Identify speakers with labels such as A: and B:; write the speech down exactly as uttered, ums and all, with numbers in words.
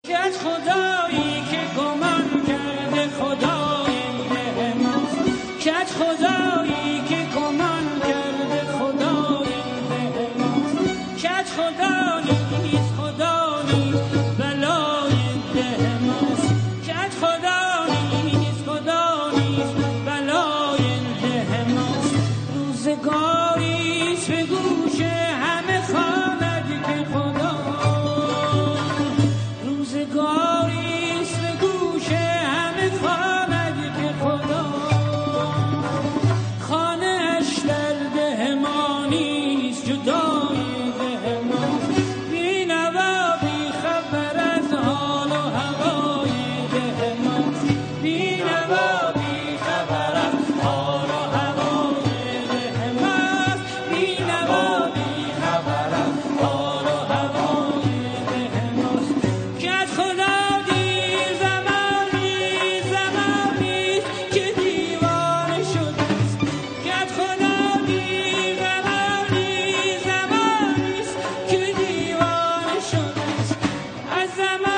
A: کت خدایی که گمان کرده خدای ده ماست، کت خدایی که گمان کرده خدای ده ماست، کت خدا نیست خدا نیست بلای ده ماست، کت خدا نیست خدا نیست بلای ده ماست. روزگاریست به گوش همه خواند که خدا، روزگاریست به گوش همه خواند که خدا، خانه اش در ده ما نیست جدای ده ماست، بی نوا بی خبر از حال و هوای ده ماست، بی نوا بی خبر از حال و هوای ده ماست، بی نوا بی خبر از حال و هوای ده ماست. کت خدا دیر زمانی زمانیست که دیوانه شده است، کت خدا دیر زمانی زمانیست که دیوانه شده است، از زمان